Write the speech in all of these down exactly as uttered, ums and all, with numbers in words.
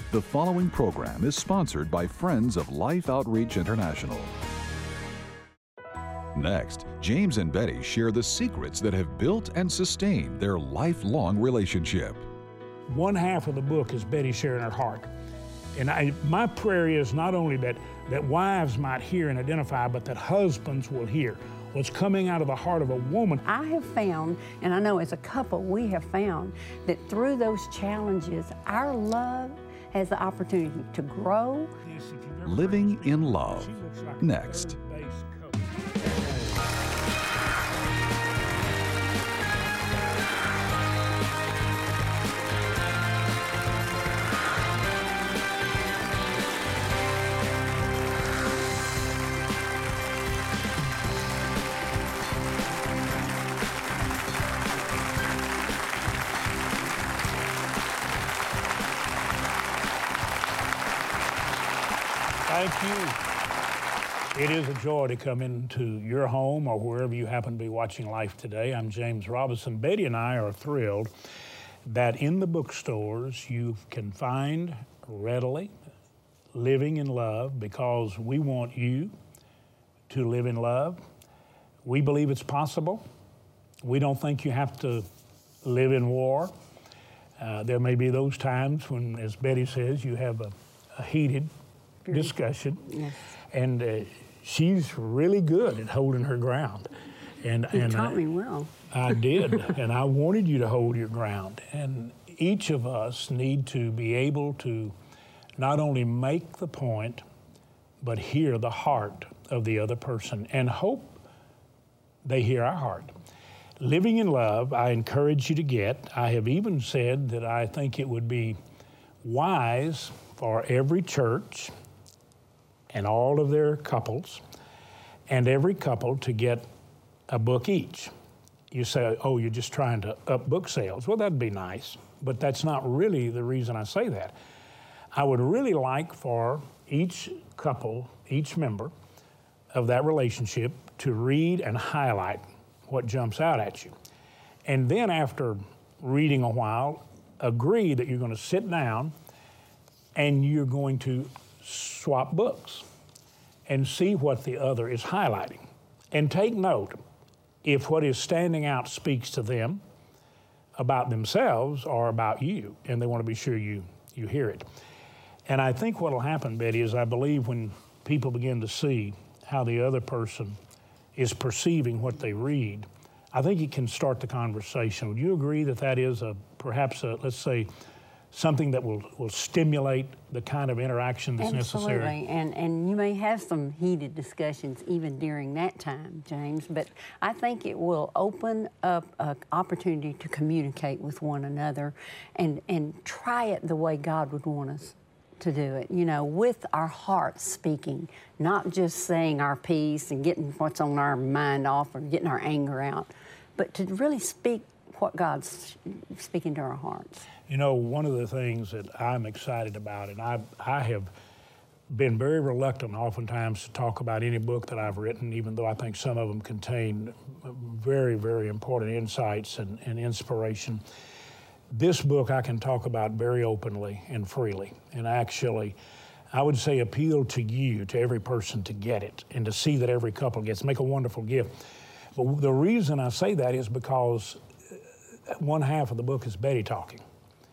The following program is sponsored by Friends of Life Outreach International. Next, James and Betty share the secrets that have built and sustained their lifelong relationship. One half of the book is Betty sharing her heart. And I, my prayer is not only that, that wives might hear and identify, but that husbands will hear what's coming out of the heart of a woman. I have found, and I know as a couple we have found, that through those challenges, our love has the opportunity to grow. Living in Love. Next. Thank you. It is a joy to come into your home or wherever you happen to be watching Life today. I'm James Robinson. Betty and I are thrilled that in the bookstores you can find readily Living in Love, because we want you to live in love. We believe it's possible. We don't think you have to live in war. Uh, there may be those times when, as Betty says, you have a, a heated discussion. Yes. And uh, she's really good at holding her ground. And, You and taught I, me well. I did, and I wanted you to hold your ground. And each of us need to be able to not only make the point, but hear the heart of the other person and hope they hear our heart. Living in Love, I encourage you to get. I have even said that I think it would be wise for every church and all of their couples, and every couple to get a book each. You say, oh, you're just trying to up book sales. Well, that'd be nice, but that's not really the reason I say that. I would really like for each couple, each member of that relationship to read and highlight what jumps out at you. And then after reading a while, agree that you're going to sit down and you're going to swap books and see what the other is highlighting. And take note if what is standing out speaks to them about themselves or about you, and they want to be sure you, you hear it. And I think what will happen, Betty, is I believe when people begin to see how the other person is perceiving what they read, I think it can start the conversation. Would you agree that that is a perhaps a, let's say, something that will, will stimulate the kind of interaction that's Absolutely. necessary? Absolutely, and, and you may have some heated discussions even during that time, James, but I think it will open up an opportunity to communicate with one another and, and try it the way God would want us to do it, you know, with our hearts speaking, not just saying our piece and getting what's on our mind off or getting our anger out, but to really speak what God's speaking to our hearts. You know, one of the things that I'm excited about, and I, I have been very reluctant oftentimes to talk about any book that I've written, even though I think some of them contain very, very important insights and, and inspiration. This book I can talk about very openly and freely, and actually, I would say appeal to you, to every person to get it, and to see that every couple gets, make a wonderful gift. But the reason I say that is because one half of the book is Betty talking.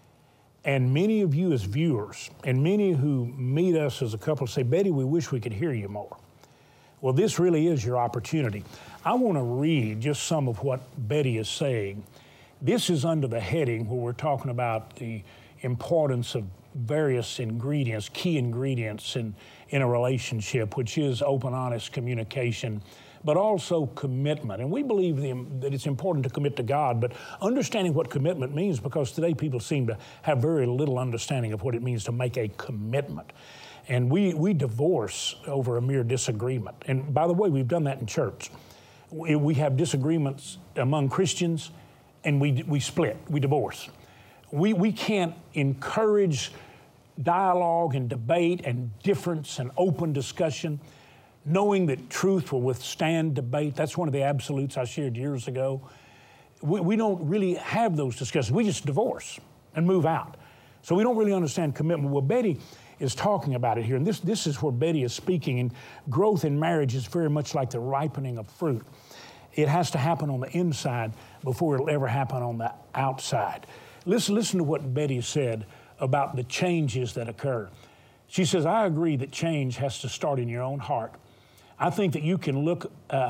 And many of you as viewers, and many who meet us as a couple say, Betty, we wish we could hear you more. Well, this really is your opportunity. I want to read just some of what Betty is saying. This is under the heading where we're talking about the importance of various ingredients, key ingredients in, in a relationship, which is open, honest communication, but also commitment. And we believe the, that it's important to commit to God, but understanding what commitment means, because today people seem to have very little understanding of what it means to make a commitment. And we, we divorce over a mere disagreement. And by the way, we've done that in church. We, we have disagreements among Christians, and we, we split, we divorce. We, we can't encourage dialogue and debate and difference and open discussion, knowing that truth will withstand debate. That's one of the absolutes I shared years ago. We, we don't really have those discussions. We just divorce and move out. So we don't really understand commitment. Well, Betty is talking about it here, and this, this is where Betty is speaking, and growth in marriage is very much like the ripening of fruit. It has to happen on the inside before it'll ever happen on the outside. Listen, listen to what Betty said about the changes that occur. She says, I agree that change has to start in your own heart. I think that you can look uh,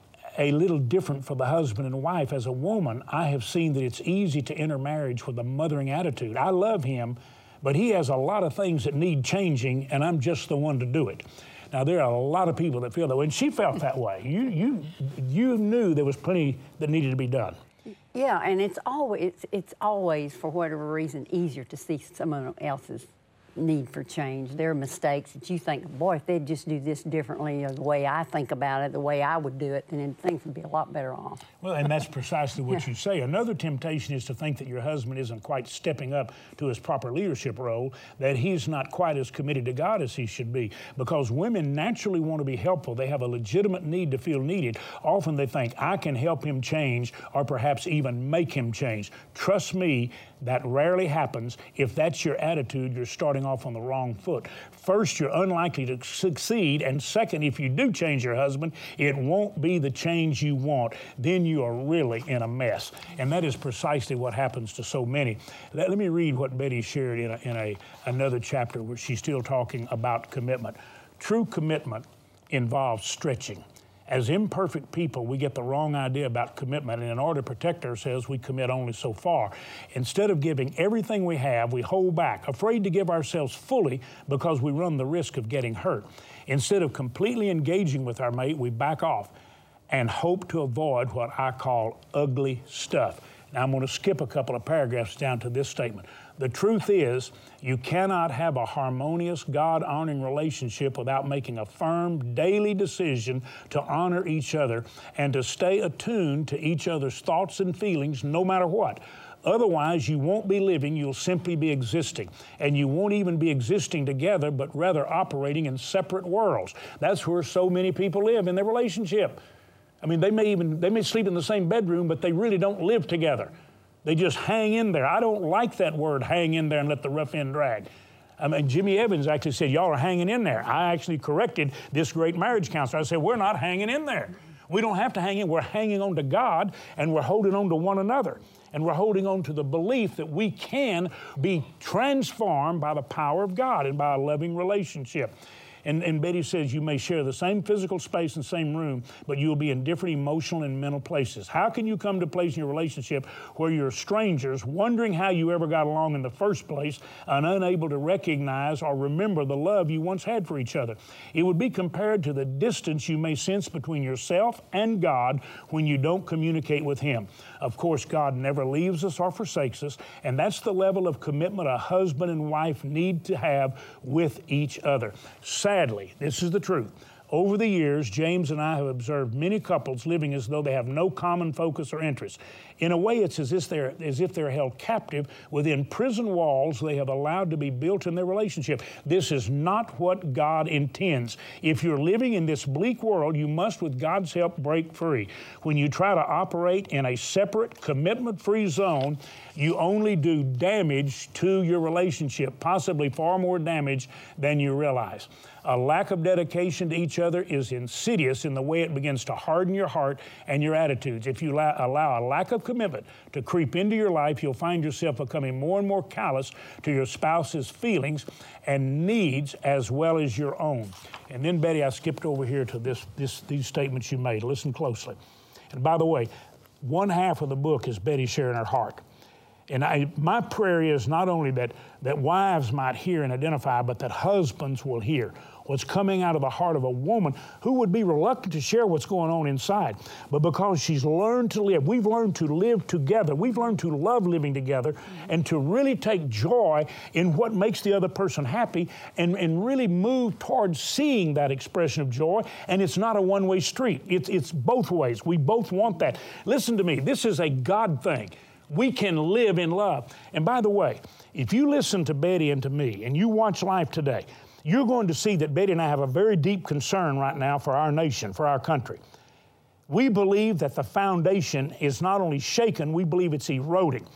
a little different for the husband and wife. As a woman, I have seen that it's easy to enter marriage with a mothering attitude. I love him, but he has a lot of things that need changing, and I'm just the one to do it. Now, there are a lot of people that feel that way, and she felt that way. You, you, you knew there was plenty that needed to be done. Yeah, and it's always, it's, it's always, for whatever reason, easier to see someone else's need for change. There are mistakes that you think, boy, if they'd just do this differently, or the way I think about it, the way I would do it, then things would be a lot better off. Well, and that's precisely what you say. Another temptation is to think that your husband isn't quite stepping up to his proper leadership role, that he's not quite as committed to God as he should be, because women naturally want to be helpful. They have a legitimate need to feel needed. Often they think, I can help him change, or perhaps even make him change. Trust me, that rarely happens. If that's your attitude, you're starting off on the wrong foot. First, you're unlikely to succeed, and second, if you do change your husband, it won't be the change you want. Then you are really in a mess, and that is precisely what happens to so many. Let, let me read what Betty shared in, a, in a, another chapter where she's still talking about commitment. True commitment involves stretching. As imperfect people, we get the wrong idea about commitment, and in order to protect ourselves, we commit only so far. Instead of giving everything we have, we hold back, afraid to give ourselves fully because we run the risk of getting hurt. Instead of completely engaging with our mate, we back off and hope to avoid what I call ugly stuff. Now, I'm going to skip a couple of paragraphs down to this statement. The truth is, you cannot have a harmonious, God-honoring relationship without making a firm, daily decision to honor each other and to stay attuned to each other's thoughts and feelings no matter what. Otherwise, you won't be living, you'll simply be existing. And you won't even be existing together, but rather operating in separate worlds. That's where so many people live in their relationship. I mean, they may even, they may sleep in the same bedroom, but they really don't live together. They just hang in there. I don't like that word, hang in there and let the rough end drag. I mean, Jimmy Evans actually said, y'all are hanging in there. I actually corrected this great marriage counselor. I said, we're not hanging in there. We don't have to hang in. We're hanging on to God, and we're holding on to one another. And we're holding on to the belief that we can be transformed by the power of God and by a loving relationship. And, and Betty says you may share the same physical space and same room, but you'll be in different emotional and mental places. How can you come to a place in your relationship where you're strangers, wondering how you ever got along in the first place, and unable to recognize or remember the love you once had for each other? It would be compared to the distance you may sense between yourself and God when you don't communicate with Him. Of course, God never leaves us or forsakes us, and that's the level of commitment a husband and wife need to have with each other. Sadly, this is the truth. Over the years, James and I have observed many couples living as though they have no common focus or interest. In a way, it's as if they're, as if they're held captive within prison walls they have allowed to be built in their relationship. This is not what God intends. If you're living in this bleak world, you must, with God's help, break free. When you try to operate in a separate, commitment-free zone, you only do damage to your relationship, possibly far more damage than you realize. A lack of dedication to each other is insidious in the way it begins to harden your heart and your attitudes. If you allow, allow a lack of commitment to creep into your life, you'll find yourself becoming more and more callous to your spouse's feelings and needs as well as your own. And then, Betty, I skipped over here to this, this, these statements you made. Listen closely. And by the way, one half of the book is Betty sharing her heart. And I, my prayer is not only that, that wives might hear and identify, but that husbands will hear what's coming out of the heart of a woman who would be reluctant to share what's going on inside. But because she's learned to live, we've learned to live together. We've learned to love living together and to really take joy in what makes the other person happy and, and really move towards seeing that expression of joy. And it's not a one-way street. It's, it's both ways. We both want that. Listen to me. This is a God thing. We can live in love. And by the way, if you listen to Betty and to me and you watch life today, you're going to see that Betty and I have a very deep concern right now for our nation, for our country. We believe that the foundation is not only shaken, we believe it's eroding.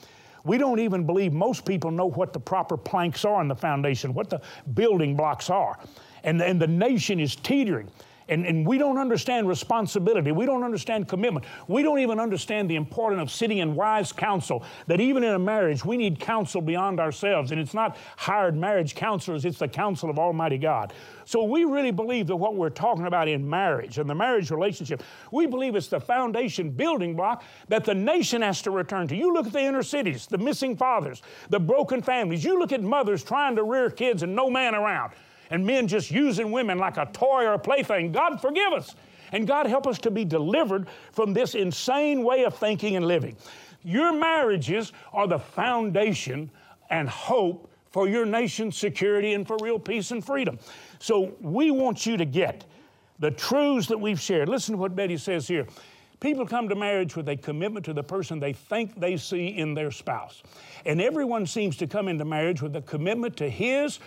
We don't even believe most people know what the proper planks are in the foundation, what the building blocks are. And, and the nation is teetering. And, and we don't understand responsibility. We don't understand commitment. We don't even understand the importance of sitting in wise counsel, that even in a marriage, we need counsel beyond ourselves. And it's not hired marriage counselors, it's the counsel of Almighty God. So we really believe that what we're talking about in marriage and the marriage relationship, we believe it's the foundation building block that the nation has to return to. You look at the inner cities, the missing fathers, the broken families. You look at mothers trying to rear kids and no man around, and men just using women like a toy or a plaything. God forgive us. And God help us to be delivered from this insane way of thinking and living. Your marriages are the foundation and hope for your nation's security and for real peace and freedom. So we want you to get the truths that we've shared. Listen to what Betty says here. People come to marriage with a commitment to the person they think they see in their spouse. And everyone seems to come into marriage with a commitment to his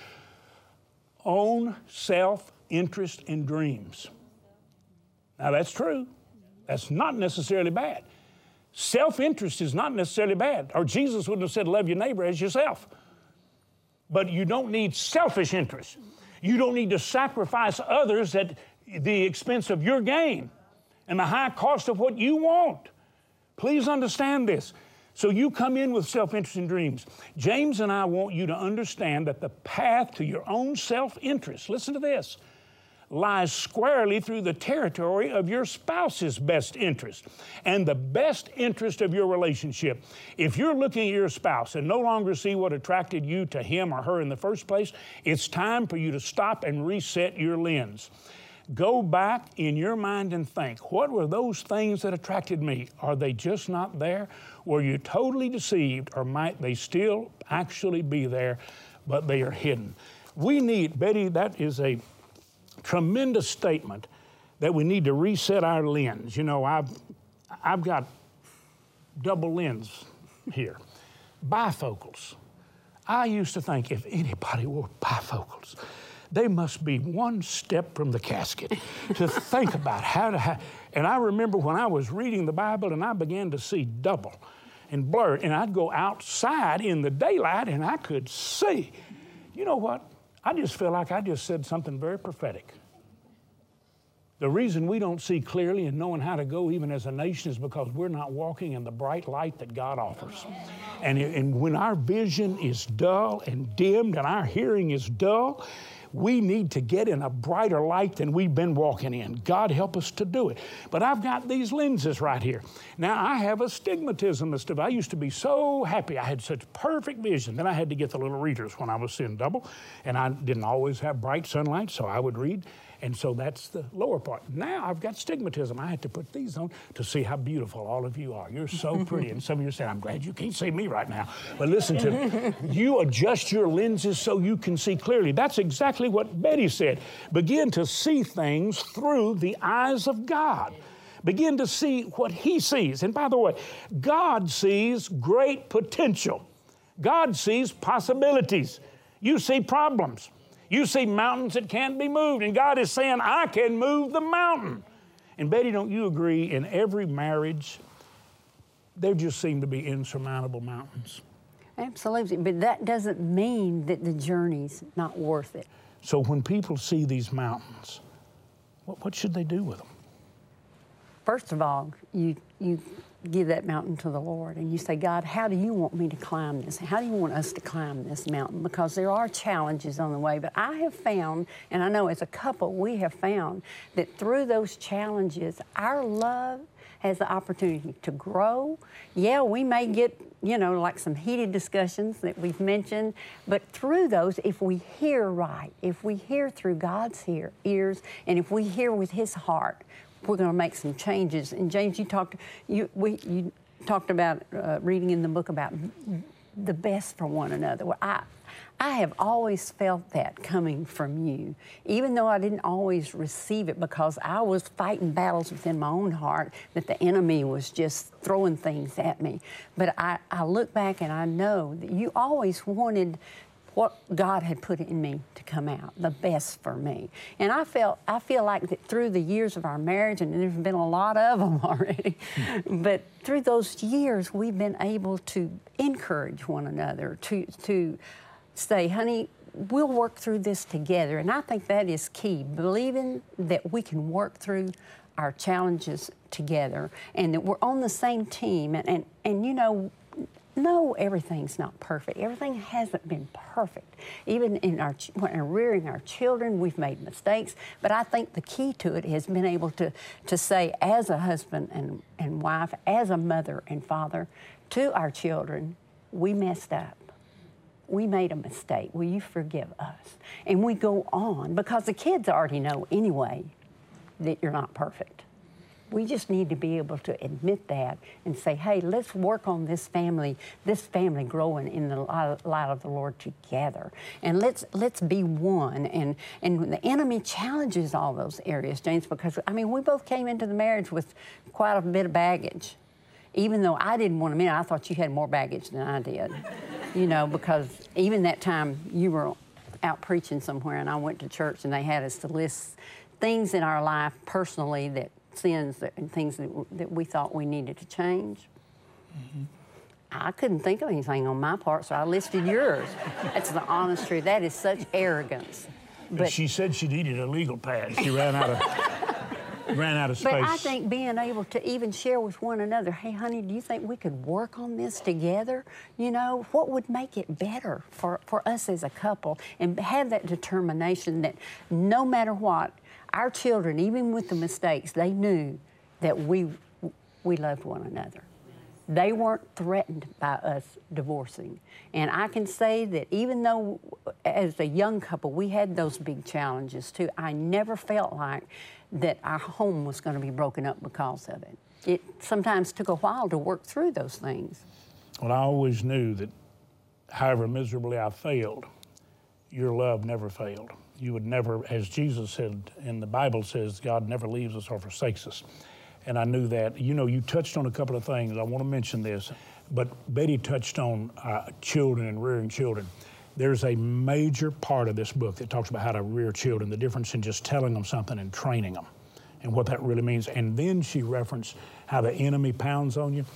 own self-interest and dreams. Now that's true. That's not necessarily bad. Self-interest is not necessarily bad, or Jesus wouldn't have said love your neighbor as yourself. But you don't need selfish interest. You don't need to sacrifice others at the expense of your gain and the high cost of what you want. Please understand this. So you come in with self-interest and dreams. James and I want you to understand that the path to your own self-interest, listen to this, lies squarely through the territory of your spouse's best interest and the best interest of your relationship. If you're looking at your spouse and no longer see what attracted you to him or her in the first place, it's time for you to stop and reset your lens. Go back in your mind and think, what were those things that attracted me? Are they just not there? Were you totally deceived, or might they still actually be there, but they are hidden? We need, Betty, that is a tremendous statement that we need to reset our lens. You know, I've, I've got double lens here, bifocals. I used to think if anybody wore bifocals, they must be one step from the casket to think about how to have. And I remember when I was reading the Bible and I began to see double and blurred, and I'd go outside in the daylight and I could see. You know what? I just feel like I just said something very prophetic. The reason we don't see clearly and knowing how to go even as a nation is because we're not walking in the bright light that God offers. And, and when our vision is dull and dimmed and our hearing is dull, we need to get in a brighter light than we've been walking in. God help us to do it. But I've got these lenses right here. Now, I have astigmatism. I used to be so happy. I had such perfect vision. Then I had to get the little readers when I was seeing double, and I didn't always have bright sunlight, so I would read. And so that's the lower part. Now I've got stigmatism. I had to put these on to see how beautiful all of you are. You're so pretty. And some of you say, I'm glad you can't see me right now. But listen to me. You adjust your lenses so you can see clearly. That's exactly what Betty said. Begin to see things through the eyes of God. Begin to see what He sees. And by the way, God sees great potential. God sees possibilities. You see problems. You see mountains that can't be moved, and God is saying, I can move the mountain. And Betty, don't you agree, in every marriage, there just seem to be insurmountable mountains? Absolutely, but that doesn't mean that the journey's not worth it. So when people see these mountains, what, what should they do with them? First of all, you, you give that mountain to the Lord and you say, God, how do you want me to climb this? How do you want us to climb this mountain? Because there are challenges on the way, but I have found, and I know as a couple we have found, that through those challenges, our love has the opportunity to grow. Yeah, we may get, you know, like some heated discussions that we've mentioned, but through those, if we hear right, if we hear through God's hear, ears, and if we hear with His heart, we're going to make some changes. And James, you talked, you, we, you talked about uh, reading in the book about the best for one another. Well, I, I have always felt that coming from you, even though I didn't always receive it because I was fighting battles within my own heart that the enemy was just throwing things at me. But I, I look back and I know that you always wanted what God had put in me to come out, the best for me. And I felt, I feel like that through the years of our marriage, and there's been a lot of them already, but through those years, we've been able to encourage one another, to, to say, honey, we'll work through this together. And I think that is key, believing that we can work through our challenges together and that we're on the same team. And, and, and you know, no, everything's not perfect. Everything hasn't been perfect. Even in our when we're rearing our children, we've made mistakes. But I think the key to it has been able to, to say, as a husband and, and wife, as a mother and father, to our children, we messed up. We made a mistake. Will you forgive us? And we go on, because the kids already know anyway that you're not perfect. We just need to be able to admit that and say, hey, let's work on this family, this family growing in the light of the Lord together. And let's let's be one. And, and the enemy challenges all those areas, James, because, I mean, we both came into the marriage with quite a bit of baggage. Even though I didn't want to admit it, I thought you had more baggage than I did. You know, because even that time you were out preaching somewhere and I went to church and they had us to list things in our life personally, that sins that, and things that, that we thought we needed to change. Mm-hmm. I couldn't think of anything on my part, so I listed yours. That's the honest truth. That is such arrogance. But she said she needed a legal pad. She ran out of ran out of space. But I think being able to even share with one another, hey, honey, do you think we could work on this together? You know, what would make it better for, for us as a couple? And have that determination that no matter what, our children, even with the mistakes, they knew that we we loved one another. They weren't threatened by us divorcing. And I can say that even though as a young couple we had those big challenges too, I never felt like that our home was going to be broken up because of it. It sometimes took a while to work through those things. Well, I always knew that however miserably I failed, your love never failed. You would never, as Jesus said, and the Bible says, God never leaves us or forsakes us. And I knew that. You know, you touched on a couple of things. I want to mention this, but Betty touched on uh, children and rearing children. There's a major part of this book that talks about how to rear children, the difference in just telling them something and training them, and what that really means. And then she referenced how the enemy pounds on you.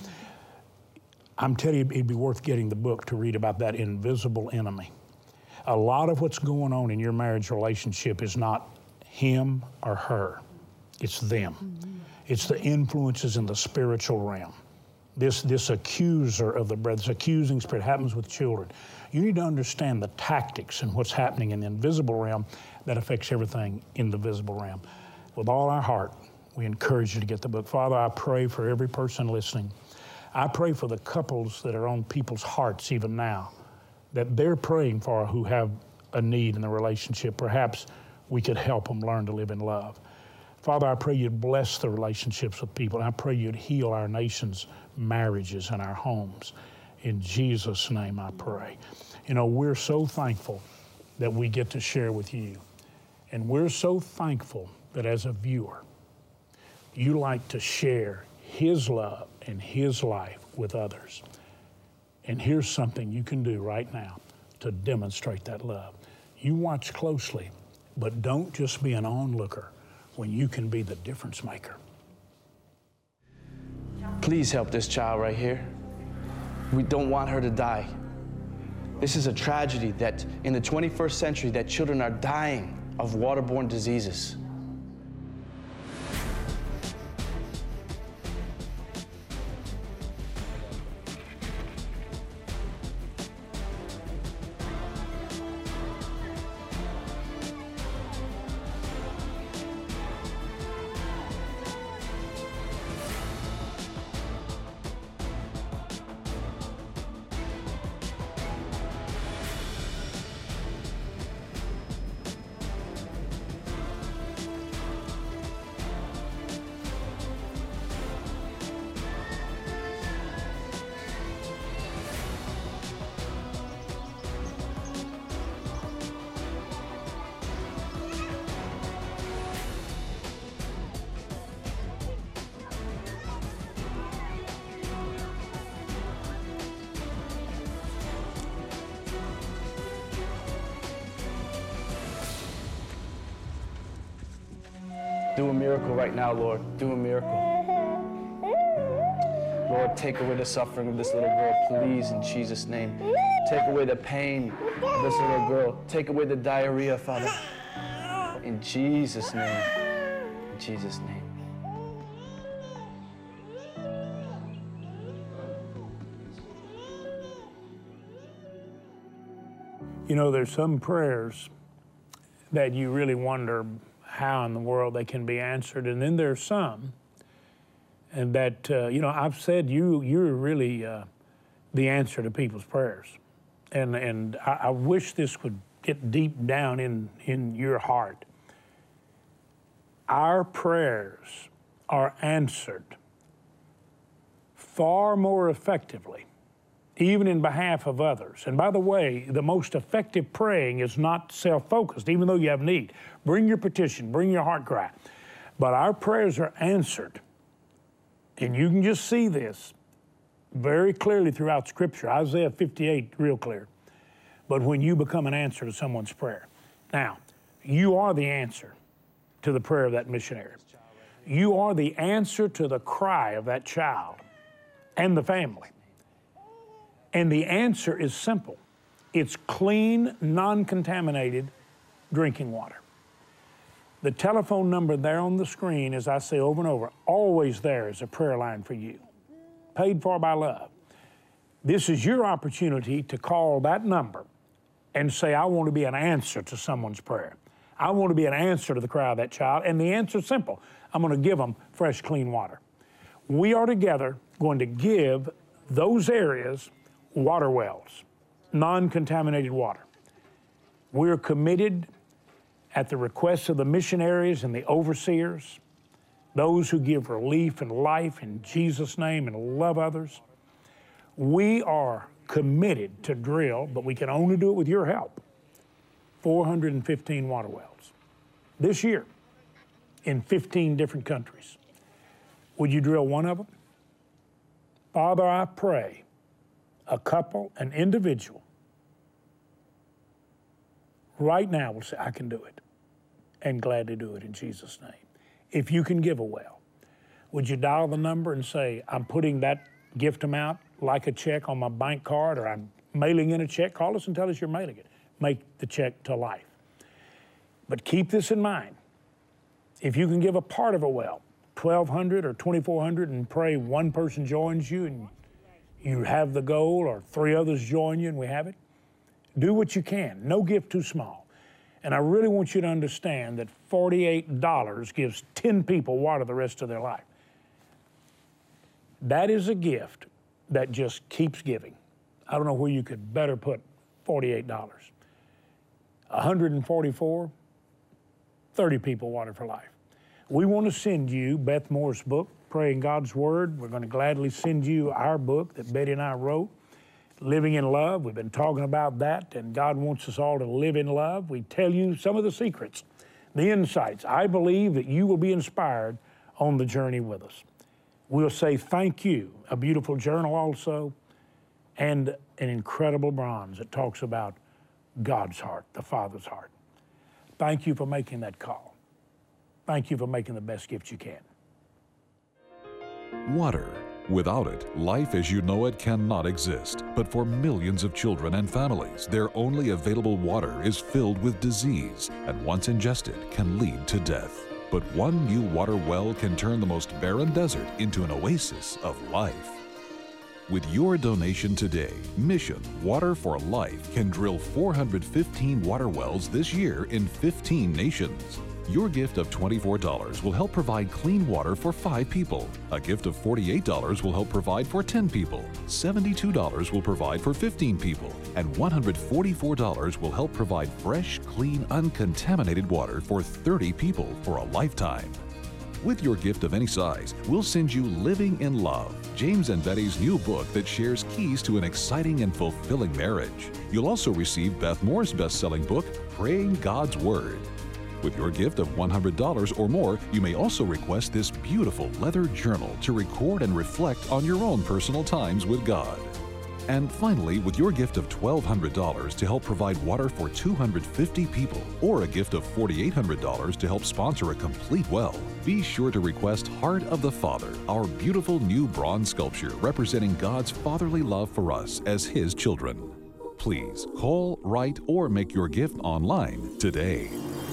I'm telling you, it'd be worth getting the book to read about that invisible enemy. A lot of what's going on in your marriage relationship is not him or her. It's them. Mm-hmm. It's the influences in the spiritual realm. This, this accuser of the brethren, this accusing spirit happens with children. You need to understand the tactics and what's happening in the invisible realm that affects everything in the visible realm. With all our heart, we encourage you to get the book. Father, I pray for every person listening. I pray for the couples that are on people's hearts even now, that they're praying for who have a need in the relationship. Perhaps we could help them learn to live in love. Father, I pray you'd bless the relationships with people. I pray you'd heal our nation's marriages and our homes. In Jesus' name I pray. You know, we're so thankful that we get to share with you. And we're so thankful that as a viewer, you like to share his love and his life with others. And here's something you can do right now to demonstrate that love. You watch closely, but don't just be an onlooker when you can be the difference maker. Please help this child right here. We don't want her to die. This is a tragedy that in the twenty-first century that children are dying of waterborne diseases. Do a miracle right now, Lord. Do a miracle. Lord, take away the suffering of this little girl, please, in Jesus' name. Take away the pain of this little girl. Take away the diarrhea, Father. In Jesus' name. In Jesus' name. You know, there's some prayers that you really wonder how in the world they can be answered, and then there's some and that, uh, you know, I've said you, you're really uh, the answer to people's prayers. And, and I, I wish this would get deep down in, in your heart. Our prayers are answered far more effectively, even in behalf of others. And by the way, the most effective praying is not self-focused, even though you have need. Bring your petition, bring your heart cry. But our prayers are answered. And you can just see this very clearly throughout Scripture. Isaiah fifty-eight, real clear. But when you become an answer to someone's prayer. Now, you are the answer to the prayer of that missionary. You are the answer to the cry of that child and the family. And the answer is simple. It's clean, non-contaminated drinking water. The telephone number there on the screen, as I say over and over, always there is a prayer line for you, paid for by love. This is your opportunity to call that number and say, I want to be an answer to someone's prayer. I want to be an answer to the cry of that child. And the answer is simple. I'm going to give them fresh, clean water. We are together going to give those areas water wells, non-contaminated water. We're committed at the request of the missionaries and the overseers, those who give relief and life in Jesus' name and love others. We are committed to drill, but we can only do it with your help, four hundred fifteen water wells this year in fifteen different countries. Would you drill one of them? Father, I pray a couple, an individual, right now will say, I can do it, and gladly do it in Jesus' name. If you can give a well, would you dial the number and say, I'm putting that gift amount like a check on my bank card, or I'm mailing in a check? Call us and tell us you're mailing it. Make the check to life. But keep this in mind. If you can give a part of a well, twelve hundred or twenty-four hundred, and pray one person joins you and you have the goal, or three others join you and we have it, do what you can. No gift too small. And I really want you to understand that forty-eight dollars gives ten people water the rest of their life. That is a gift that just keeps giving. I don't know where you could better put forty-eight dollars. one hundred forty-four, thirty people water for life. We want to send you Beth Moore's book, Praying God's Word. We're going to gladly send you our book that Betty and I wrote, Living in Love. We've been talking about that, and God wants us all to live in love. We tell you some of the secrets, the insights. I believe that you will be inspired on the journey with us. We'll say thank you, a beautiful journal also, and an incredible bronze that talks about God's heart, the Father's heart. Thank you for making that call. Thank you for making the best gift you can. Water. Without it, life as you know it cannot exist. But for millions of children and families, their only available water is filled with disease, and once ingested can lead to death. But one new water well can turn the most barren desert into an oasis of life. With your donation today, Mission Water for Life can drill four hundred fifteen water wells this year in fifteen nations. Your gift of twenty-four dollars will help provide clean water for five people. A gift of forty-eight dollars will help provide for ten people. seventy-two dollars will provide for fifteen people. And one hundred forty-four dollars will help provide fresh, clean, uncontaminated water for thirty people for a lifetime. With your gift of any size, we'll send you Living in Love, James and Betty's new book that shares keys to an exciting and fulfilling marriage. You'll also receive Beth Moore's best-selling book, Praying God's Word. With your gift of one hundred dollars or more, you may also request this beautiful leather journal to record and reflect on your own personal times with God. And finally, with your gift of twelve hundred dollars to help provide water for two hundred fifty people, or a gift of four thousand eight hundred dollars to help sponsor a complete well, be sure to request Heart of the Father, our beautiful new bronze sculpture representing God's fatherly love for us as His children. Please call, write, or make your gift online today.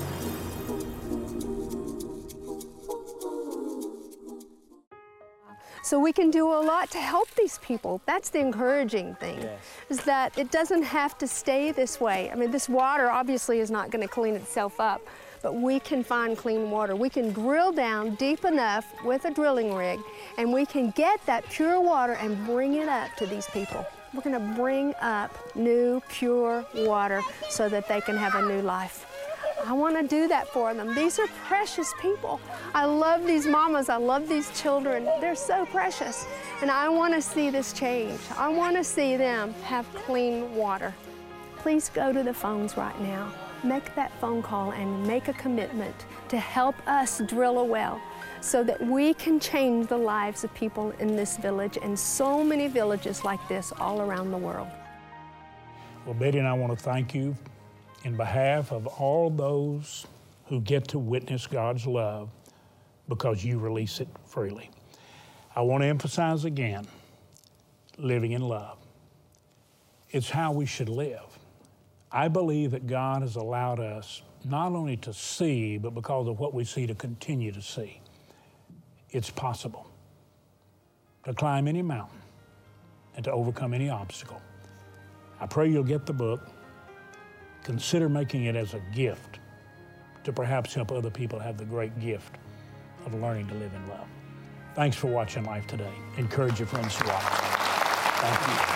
So we can do a lot to help these people. That's the encouraging thing, yes. Is that it doesn't have to stay this way. I mean, this water obviously is not going to clean itself up, but we can find clean water. We can drill down deep enough with a drilling rig, and we can get that pure water and bring it up to these people. We're going to bring up new, pure water so that they can have a new life. I want to do that for them. These are precious people. I love these mamas. I love these children. They're so precious. And I want to see this change. I want to see them have clean water. Please go to the phones right now. Make that phone call and make a commitment to help us drill a well so that we can change the lives of people in this village and so many villages like this all around the world. Well, Betty and I want to thank you in behalf of all those who get to witness God's love because you release it freely. I want to emphasize again, living in love. It's how we should live. I believe that God has allowed us not only to see, but because of what we see, to continue to see. It's possible to climb any mountain and to overcome any obstacle. I pray you'll get the book. Consider making it as a gift to perhaps help other people have the great gift of learning to live in love. Thanks for watching Life Today. Encourage your friends to watch. Thank you.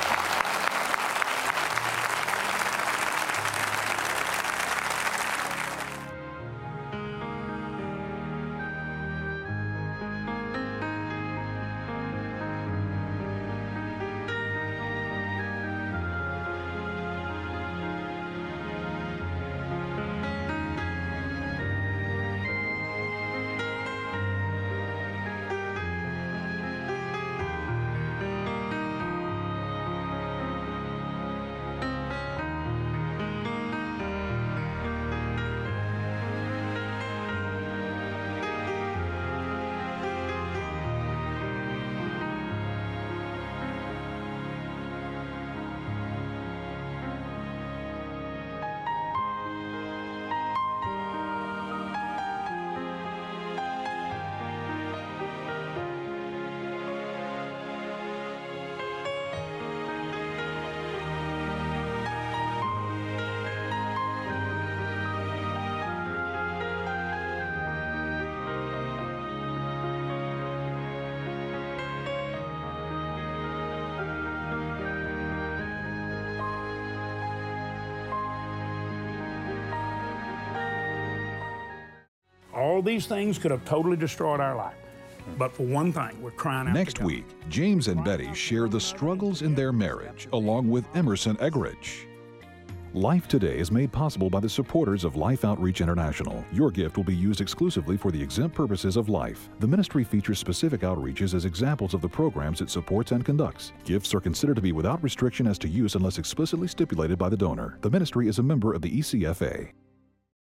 All these things could have totally destroyed our life. But for one thing, we're crying out Next to God. week, James and Betty share the struggles in their marriage, along with Emerson Eggerich. Life Today is made possible by the supporters of Life Outreach International. Your gift will be used exclusively for the exempt purposes of life. The ministry features specific outreaches as examples of the programs it supports and conducts. Gifts are considered to be without restriction as to use unless explicitly stipulated by the donor. The ministry is a member of the E C F A.